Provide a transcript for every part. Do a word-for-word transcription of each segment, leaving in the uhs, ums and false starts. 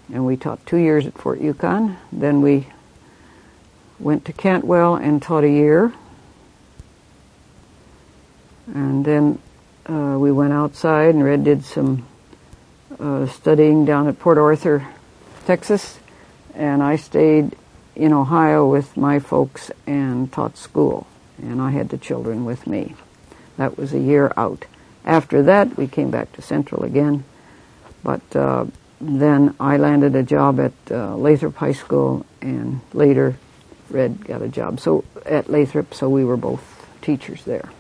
and we taught two years at Fort Yukon. Then we went to Cantwell and taught a year. And then uh, we went outside, and Red did some uh, studying down at Port Arthur, Texas, and I stayed in Ohio with my folks and taught school, and I had the children with me. That was a year out. After that, we came back to Central again, but uh, then I landed a job at uh, Lathrop High School, and later Red got a job so at Lathrop, so we were both teachers there.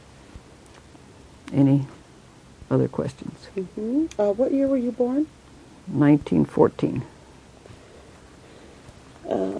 Any other questions? Mm-hmm. Uh, what year were you born? nineteen fourteen. Uh,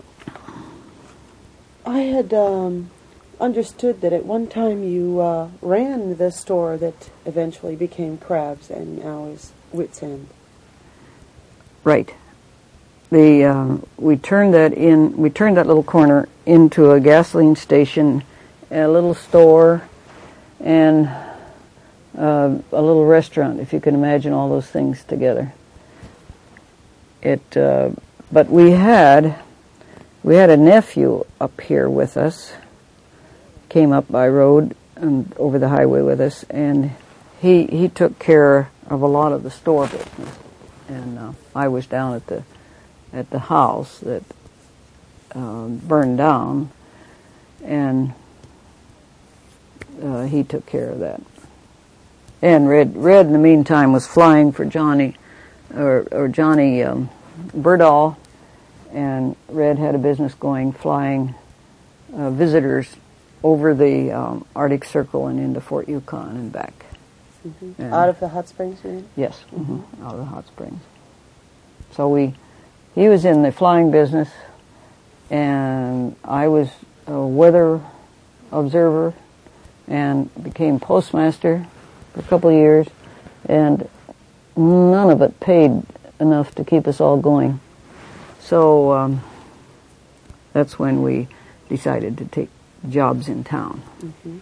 I had um, understood that at one time you uh, ran the store that eventually became Crabs and now is Wits End. Right. The um, we turned that in. We turned that little corner into a gasoline station, a little store, and uh, a little restaurant. If you can imagine all those things together. It. Uh, but we had we had a nephew up here with us. Came up by road and over the highway with us, and he he took care of a lot of the store business, and uh, I was down at the at the house that uh, burned down, and uh, he took care of that. And Red, Red in the meantime was flying for Johnny, or, or Johnny um, Birdall, and Red had a business going, flying uh, visitors over the um, Arctic Circle and into Fort Yukon and back. Mm-hmm. Out of the hot springs, you mean? Yes, mm-hmm. Out of the hot springs. So we, he was in the flying business, and I was a weather observer and became postmaster for a couple of years, and none of it paid enough to keep us all going. So um, that's when we decided to take jobs in town. Mm-hmm.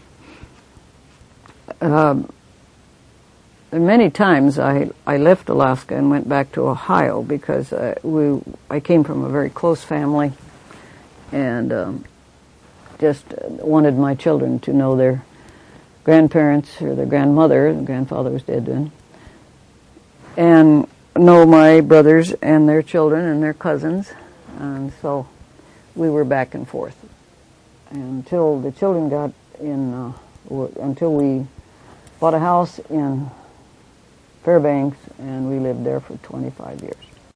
Um, many times I, I left Alaska and went back to Ohio because uh, we I came from a very close family, and um, just wanted my children to know their grandparents or their grandmother. The grandfather was dead then, and know my brothers and their children and their cousins, and so we were back and forth until the children got in, uh, w- until we bought a house in Fairbanks, and we lived there for twenty-five years.